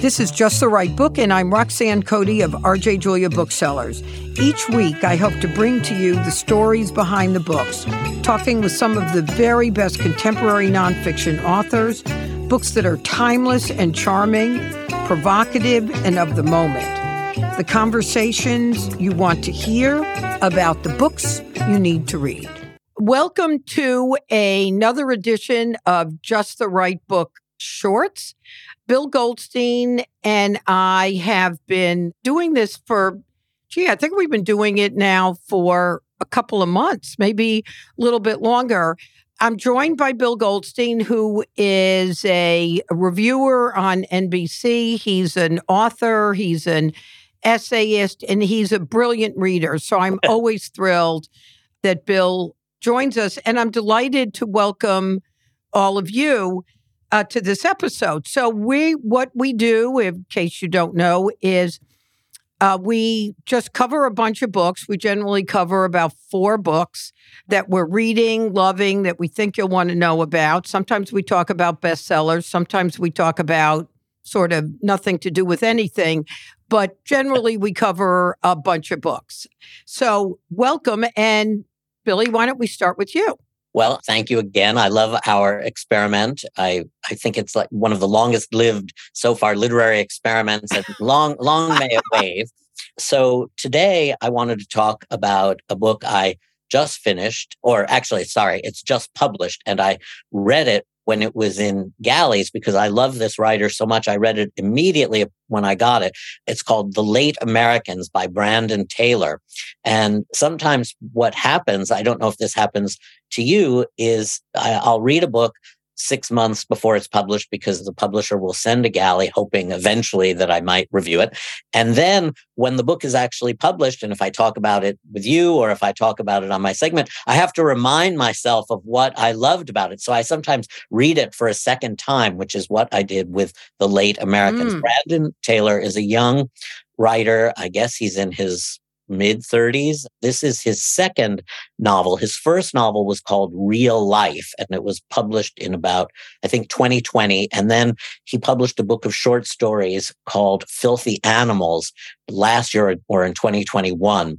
This is Just the Right Book, and I'm Roxanne Cody of RJ Julia Booksellers. Each week, I hope to bring to you the stories behind the books, talking with some of the very best contemporary nonfiction authors, books that are timeless and charming, provocative, and of the moment. The conversations you want to hear about the books you need to read. Welcome to another edition of Just the Right Book Shorts. Bill Goldstein and I have been doing this for, I think we've been doing it now for a couple of months, maybe a little bit longer. I'm joined by Bill Goldstein, who is a reviewer on NBC. He's an author, he's an essayist, and he's a brilliant reader. So I'm always thrilled that Bill joins us, and I'm delighted to welcome all of you to this episode. So what we do, in case you don't know, is we just cover a bunch of books. We generally cover about 4 books that we're reading, loving, that we think you'll want to know about. Sometimes we talk about bestsellers. Sometimes we talk about sort of nothing to do with anything. But generally, we cover a bunch of books. So welcome. And Billy, why don't we start with you? Well, thank you again. I love our experiment. I think it's like one of the longest lived so far literary experiments, and long may it wave. So today I wanted to talk about a book I just finished, or actually, sorry, it's just published, and I read it when it was in galleys because I love this writer so much. I read it immediately when I got it. It's called The Late Americans by Brandon Taylor. And sometimes what happens, I don't know if this happens to you, is I'll read a book 6 months before it's published because the publisher will send a galley hoping eventually that I might review it. And then when the book is actually published, and if I talk about it with you or if I talk about it on my segment, I have to remind myself of what I loved about it. So I sometimes read it for a second time, which is what I did with The Late Americans. Brandon Taylor is a young writer. I guess he's in his mid-30s. This is his second novel. His first novel was called Real Life, and it was published in about, I think, 2020. And then he published a book of short stories called Filthy Animals last year or in 2021.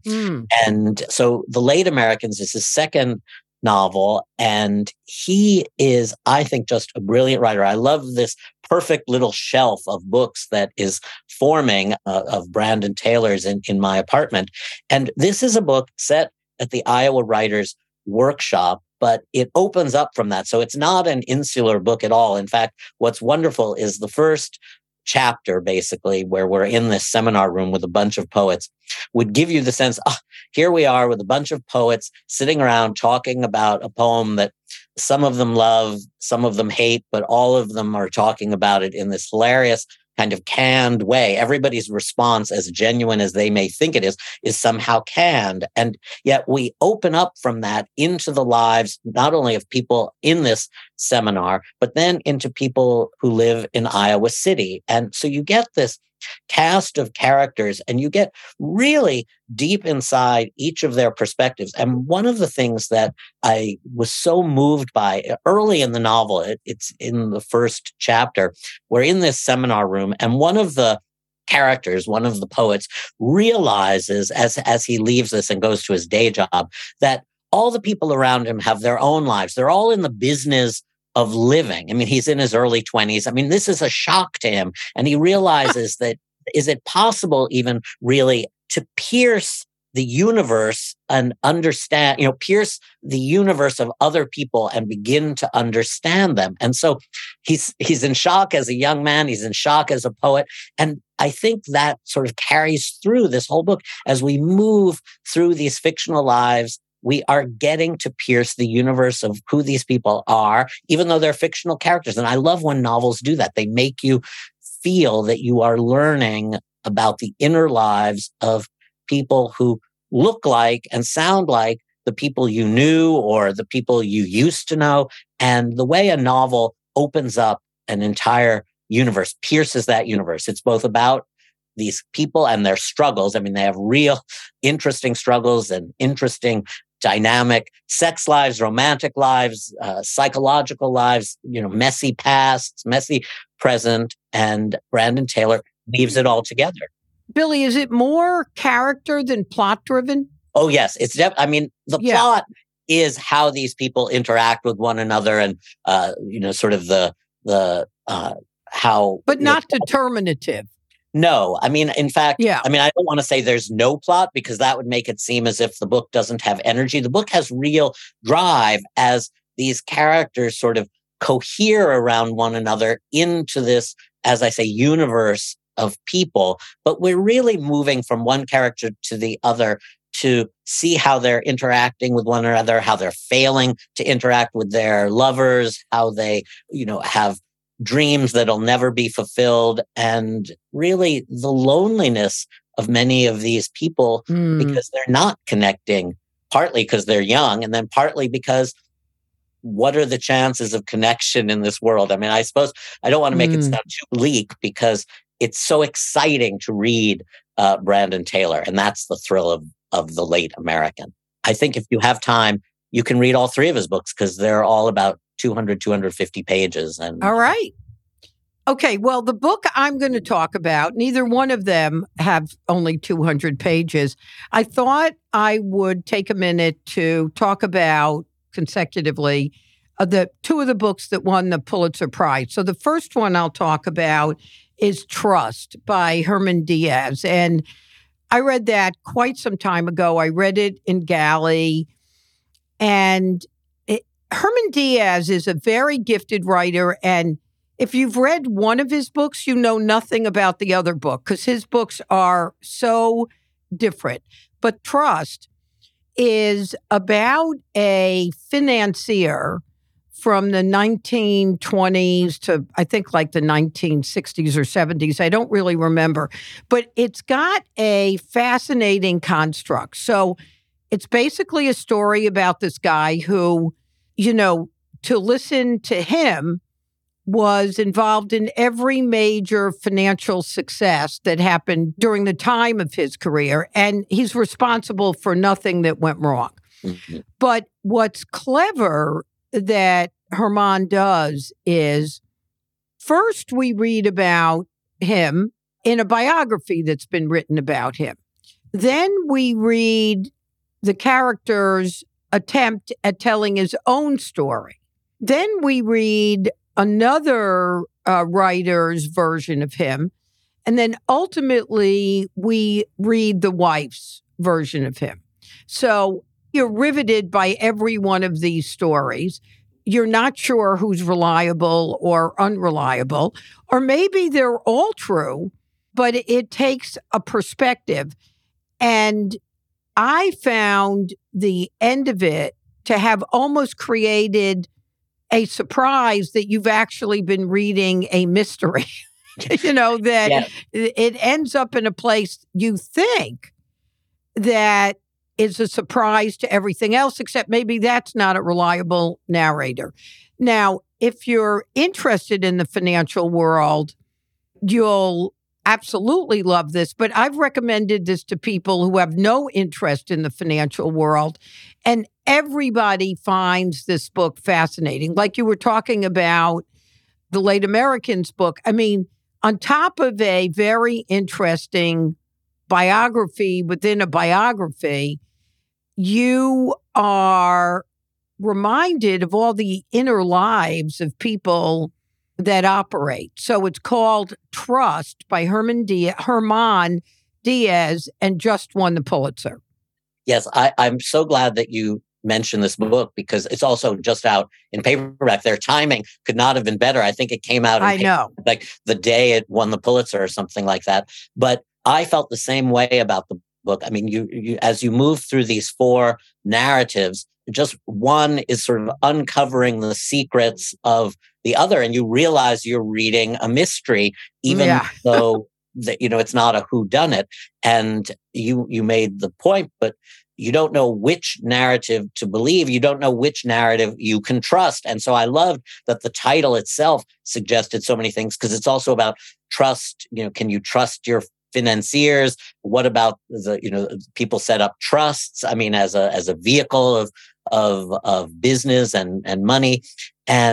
And so The Late Americans is his second novel, and he is, I think, just a brilliant writer. I love this perfect little shelf of books that is forming of Brandon Taylor's in my apartment. And this is a book set at the Iowa Writers Workshop, but it opens up from that. So it's not an insular book at all. In fact, what's wonderful is the first chapter, basically, where we're in this seminar room with a bunch of poets, would give you the sense, here we are with a bunch of poets sitting around talking about a poem that some of them love, some of them hate, but all of them are talking about it in this hilarious kind of canned way. Everybody's response, as genuine as they may think it is somehow canned. And yet we open up from that into the lives, not only of people in this seminar, but then into people who live in Iowa City. And so you get this cast of characters and you get really deep inside each of their perspectives. And one of the things that I was so moved by early in the novel, it's in the first chapter, we're in this seminar room and one of the characters, one of the poets, realizes as he leaves this and goes to his day job that all the people around him have their own lives. They're all in the business of living. I mean, he's in his early 20s. I mean, this is a shock to him. And he realizes that, is it possible even really to pierce the universe and understand, pierce the universe of other people and begin to understand them? And so he's in shock as a young man. He's in shock as a poet. And I think that sort of carries through this whole book as we move through these fictional lives. We are getting to pierce the universe of who these people are, even though they're fictional characters. And I love when novels do that. They make you feel that you are learning about the inner lives of people who look like and sound like the people you knew or the people you used to know. And the way a novel opens up an entire universe, pierces that universe. It's both about these people and their struggles. I mean, they have real interesting struggles and interesting dynamic sex lives, romantic lives, psychological lives, messy pasts, messy present. and Brandon Taylor weaves it all together. Billy, is it more character than plot driven? Oh, yes. The plot is how these people interact with one another and, sort of how. But not determinative. No, in fact, yeah. I don't want to say there's no plot because that would make it seem as if the book doesn't have energy. The book has real drive as these characters sort of cohere around one another into this, as I say, universe of people. But we're really moving from one character to the other to see how they're interacting with one another, how they're failing to interact with their lovers, how they, have dreams that'll never be fulfilled, and really the loneliness of many of these people because they're not connecting, partly because they're young, and then partly because what are the chances of connection in this world? I suppose I don't want to make it sound too bleak because it's so exciting to read Brandon Taylor, and that's the thrill of the late American. I think if you have time, you can read all three of his books because they're all about 250 pages. And all right. Okay. Well, the book I'm going to talk about, neither one of them have only 200 pages. I thought I would take a minute to talk about consecutively the two of the books that won the Pulitzer Prize. So the first one I'll talk about is Trust by Herman Diaz. And I read that quite some time ago. I read it in Galley. And Herman Diaz is a very gifted writer. And if you've read one of his books, you know nothing about the other book because his books are so different. But Trust is about a financier from the 1920s to, I think, like the 1960s or 70s. I don't really remember. But it's got a fascinating construct. So it's basically a story about this guy who, to listen to him, was involved in every major financial success that happened during the time of his career. And he's responsible for nothing that went wrong. Mm-hmm. But what's clever that Herman does is first we read about him in a biography that's been written about him. Then we read the character's attempt at telling his own story. Then we read another writer's version of him. And then ultimately we read the wife's version of him. So you're riveted by every one of these stories. You're not sure who's reliable or unreliable, or maybe they're all true, but it takes a perspective. And I found the end of it to have almost created a surprise that you've actually been reading a mystery, that it ends up in a place you think that is a surprise to everything else, except maybe that's not a reliable narrator. Now, if you're interested in the financial world, you'll absolutely love this, but I've recommended this to people who have no interest in the financial world, and everybody finds this book fascinating. Like you were talking about the Late Americans book. On top of a very interesting biography within a biography, you are reminded of all the inner lives of people that operate. So it's called Trust by Herman Diaz, and just won the Pulitzer. Yes, I'm so glad that you mentioned this book because it's also just out in paperback. Their timing could not have been better. I think it came out like the day it won the Pulitzer or something like that. But I felt the same way about the book. You as you move through these four narratives, just one is sort of uncovering the secrets of the other, and you realize you're reading a mystery, even though it's not a whodunit. And you made the point, but you don't know which narrative to believe. You don't know which narrative you can trust. And so I loved that the title itself suggested so many things because it's also about trust. Can you trust your financiers? What about people set up trusts? As a vehicle of business and money. And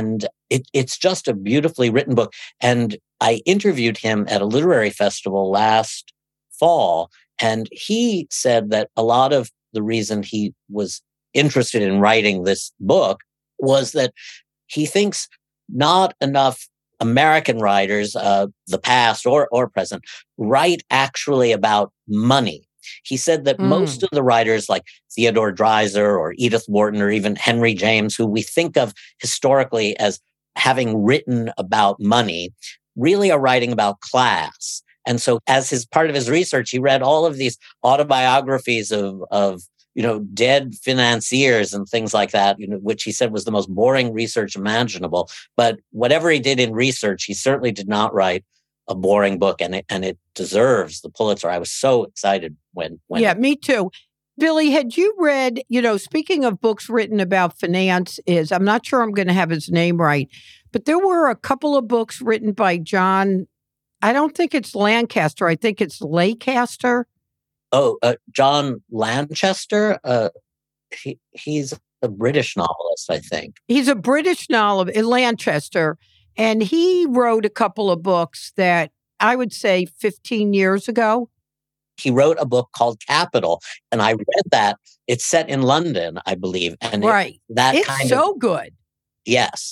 it's just a beautifully written book. And I interviewed him at a literary festival last fall, and he said that a lot of the reason he was interested in writing this book was that he thinks not enough American writers, the past or present, write actually about money. He said that most of the writers like Theodore Dreiser or Edith Wharton or even Henry James, who we think of historically as having written about money, really are writing about class. And so as his part of his research, he read all of these autobiographies of dead financiers and things like that, which he said was the most boring research imaginable. But whatever he did in research, he certainly did not write a boring book, and it deserves the Pulitzer. I was so excited when Yeah, me too. Billy, had you read, speaking of books written about finance, I'm not sure I'm going to have his name right, but there were a couple of books written by John, I don't think it's Lancaster, I think it's Leicester. Oh, John Lanchester. He's a British novelist, I think. He's a British novelist in Lancaster, and he wrote a couple of books that I would say 15 years ago. He wrote a book called Capital, and I read that. It's set in London, I believe. And right. It's so good. Yes.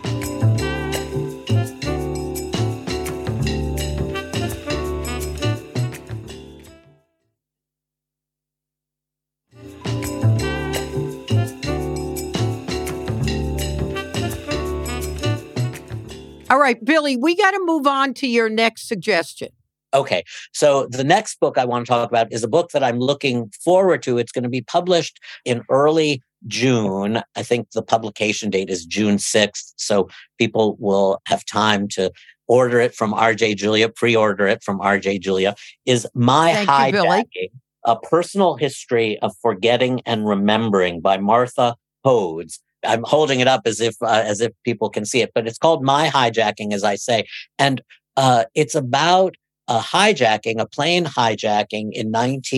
All right, Billy, we got to move on to your next suggestion. Okay. So the next book I want to talk about is a book that I'm looking forward to. It's going to be published in early June. I think the publication date is June 6th. So people will have time to order it from R.J. Julia, pre-order it from R.J. Julia, is My Hijacking, A Personal History of Forgetting and Remembering by Martha Hodes. I'm holding it up as if people can see it, but it's called My Hijacking, as I say. And it's about a plane hijacking in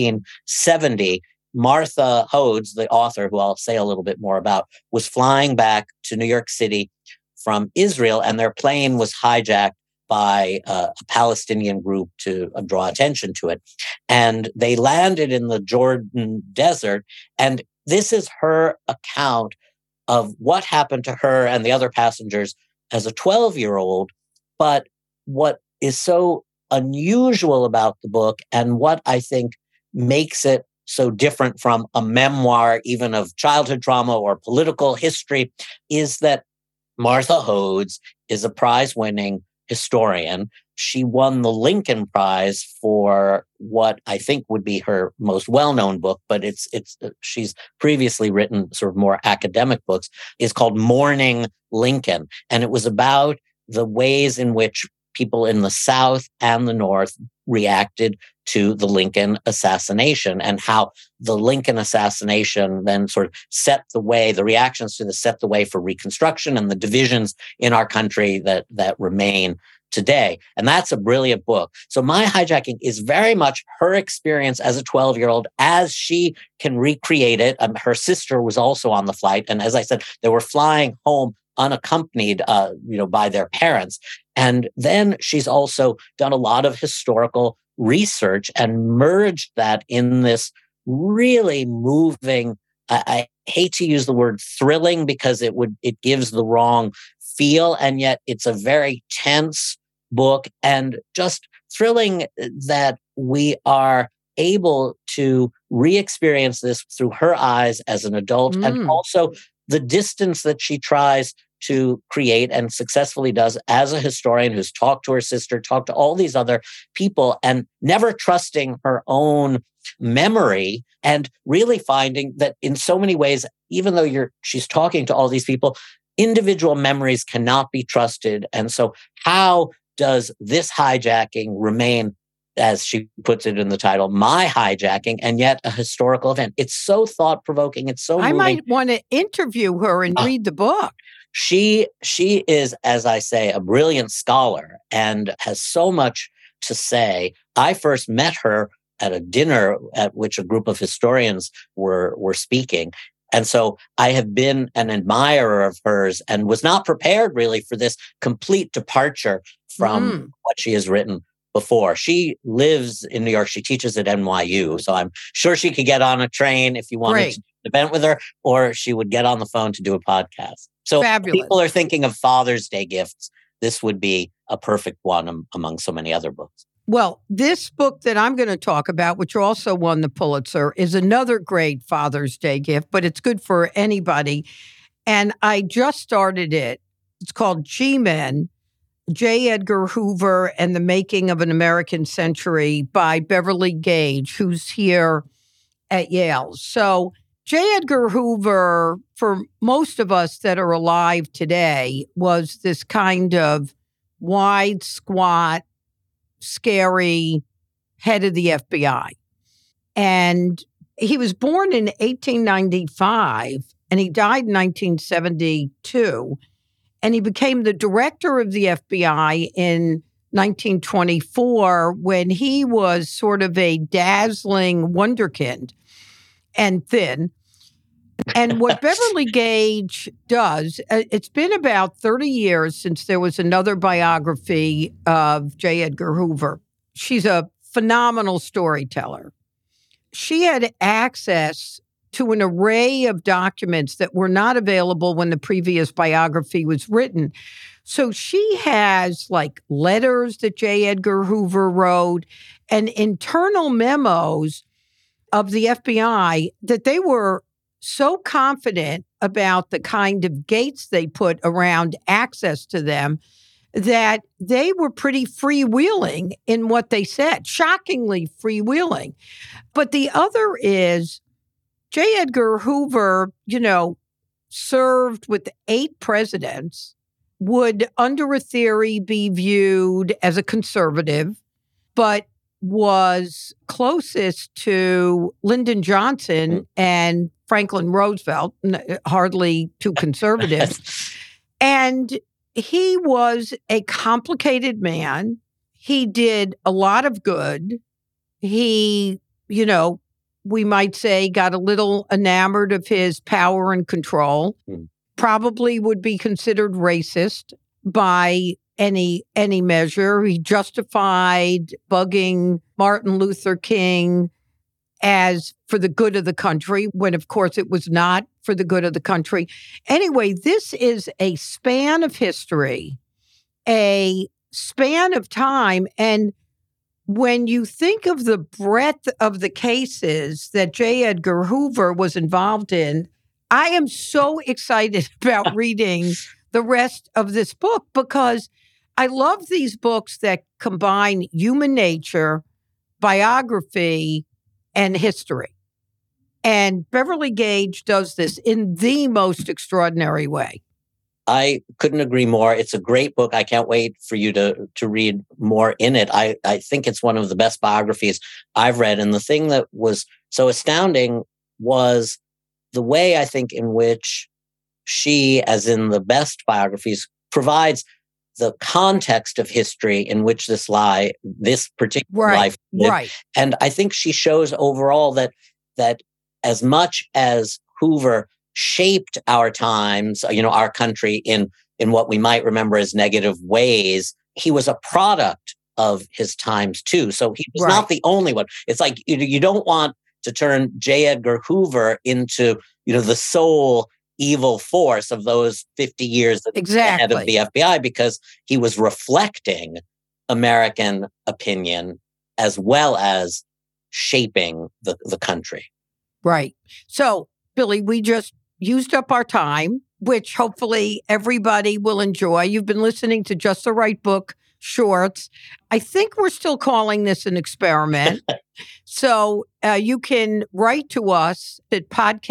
1970. Martha Hodes, the author, who I'll say a little bit more about, was flying back to New York City from Israel, and their plane was hijacked by a Palestinian group to draw attention to it. And they landed in the Jordan desert. And this is her account of what happened to her and the other passengers as a 12-year-old. But what is so unusual about the book, and what I think makes it so different from a memoir, even of childhood trauma or political history, is that Martha Hodes is a prize-winning historian. She won the Lincoln Prize for what I think would be her most well-known book, but she's previously written sort of more academic books. It's called Mourning Lincoln, and it was about the ways in which people in the South and the North reacted to the Lincoln assassination, and how the Lincoln assassination then sort of the reactions to this set the way for Reconstruction and the divisions in our country that remain today. And that's a brilliant book. So My Hijacking is very much her experience as a 12-year-old as she can recreate it. Her sister was also on the flight. And as I said, they were flying home unaccompanied, by their parents. And then she's also done a lot of historical research and merged that in this really moving, I hate to use the word thrilling because it gives the wrong feel. And yet it's a very tense book, and just thrilling that we are able to re-experience this through her eyes as an adult, and also the distance that she tries to create and successfully does as a historian who's talked to her sister, talked to all these other people, and never trusting her own memory, and really finding that in so many ways, even though she's talking to all these people, individual memories cannot be trusted. And so how does this hijacking remain, as she puts it in the title, My Hijacking, and yet a historical event? It's so thought-provoking. It's so moving. I might want to interview her and read the book. She is, as I say, a brilliant scholar and has so much to say. I first met her at a dinner at which a group of historians were speaking. And so I have been an admirer of hers and was not prepared really for this complete departure from what she has written before. She lives in New York. She teaches at NYU. So I'm sure she could get on a train if you wanted to do an event with her, or she would get on the phone to do a podcast. So Fabulous. People are thinking of Father's Day gifts. This would be a perfect one among so many other books. Well, this book that I'm going to talk about, which also won the Pulitzer, is another great Father's Day gift, but it's good for anybody. And I just started it. It's called G-Men, J. Edgar Hoover and the Making of an American Century by Beverly Gage, who's here at Yale. So J. Edgar Hoover, for most of us that are alive today, was this kind of wide, squat, scary head of the FBI. And he was born in 1895 and he died in 1972. And he became the director of the FBI in 1924 when he was sort of a dazzling wonderkind and thin. And what Beverly Gage does, it's been about 30 years since there was another biography of J. Edgar Hoover. She's a phenomenal storyteller. She had access to an array of documents that were not available when the previous biography was written. So she has like letters that J. Edgar Hoover wrote and internal memos of the FBI that they were so confident about the kind of gates they put around access to them that they were pretty freewheeling in what they said, shockingly freewheeling. But the other is J. Edgar Hoover, served with 8 presidents, would, under a theory, be viewed as a conservative, but was closest to Lyndon Johnson and Franklin Roosevelt, hardly too conservative. And he was a complicated man. He did a lot of good. He, we might say, got a little enamored of his power and control, probably would be considered racist by any measure. He justified bugging Martin Luther King as for the good of the country, when of course it was not for the good of the country. Anyway, this is a span of history, a span of time. And when you think of the breadth of the cases that J. Edgar Hoover was involved in, I am so excited about reading the rest of this book because I love these books that combine human nature, biography, and history. And Beverly Gage does this in the most extraordinary way. I couldn't agree more. It's a great book. I can't wait for you to read more in it. I think it's one of the best biographies I've read. And the thing that was so astounding was the way I think in which she, as in the best biographies, provides the context of history in which this particular life lived. Right. And I think she shows overall that as much as Hoover shaped our times, our country in what we might remember as negative ways, he was a product of his times too. So he was not the only one. It's like you don't want to turn J. Edgar Hoover into, the sole evil force of those 50 years ahead of the FBI, because he was reflecting American opinion as well as shaping the country. Right. So, Billy, we just used up our time, which hopefully everybody will enjoy. You've been listening to Just the Right Book Shorts. I think we're still calling this an experiment. So you can write to us at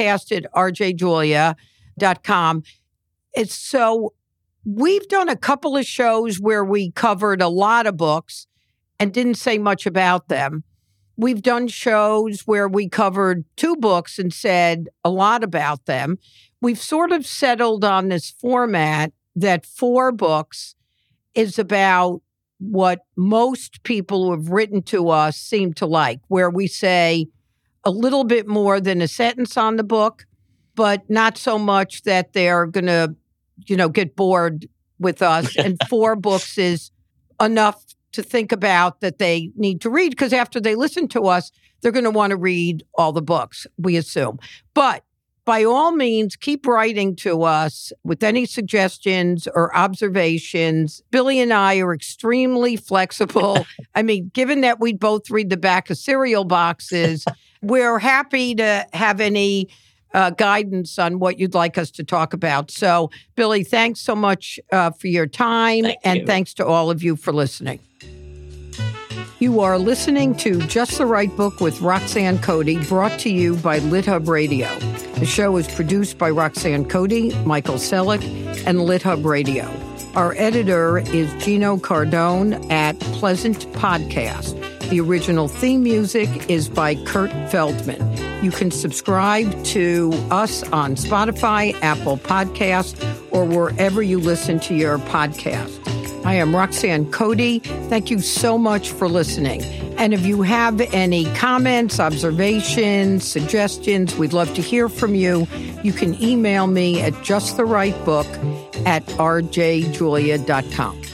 podcast@rjjulia.com. So we've done a couple of shows where we covered a lot of books and didn't say much about them. We've done shows where we covered 2 books and said a lot about them. We've sort of settled on this format that 4 books is about what most people who have written to us seem to like, where we say a little bit more than a sentence on the book, but not so much that they're going to, get bored with us. And 4 books is enough to think about that they need to read, because after they listen to us, they're going to want to read all the books, we assume. But by all means, keep writing to us with any suggestions or observations. Billy and I are extremely flexible. I mean, given that we both read the back of cereal boxes, we're happy to have any guidance on what you'd like us to talk about. So, Billy, thanks so much for your time. And thanks to all of you for listening. You are listening to Just the Right Book with Roxanne Cody, brought to you by LitHub Radio. The show is produced by Roxanne Cody, Michael Selleck, and LitHub Radio. Our editor is Gino Cardone at Pleasant Podcast. The original theme music is by Kurt Feldman. You can subscribe to us on Spotify, Apple Podcasts, or wherever you listen to your podcast. I am Roxanne Cody. Thank you so much for listening. And if you have any comments, observations, suggestions, we'd love to hear from you. You can email me at justtherightbook@rjjulia.com.